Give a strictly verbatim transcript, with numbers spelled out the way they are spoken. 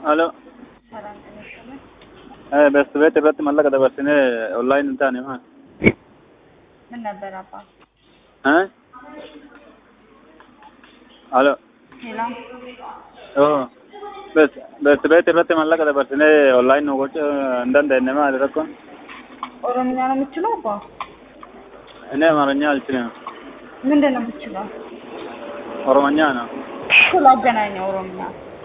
الو ايه بس بيت الرت ملقه ده بس انا اونلاين ثاني ما من نبر ابا ها الو هلا اه بس بس بيت الرت ملقه ده بس انا اونلاين ነው ወጭ እንደንደ እነማ አደረኩ ኦሮምኛ ነው የምትችለው አባ? እኔ አማርኛ አልችልም። ምንድን ነው የምትችለው? ኦሮምኛ ነው። ስላገናኘው ኦሮምኛ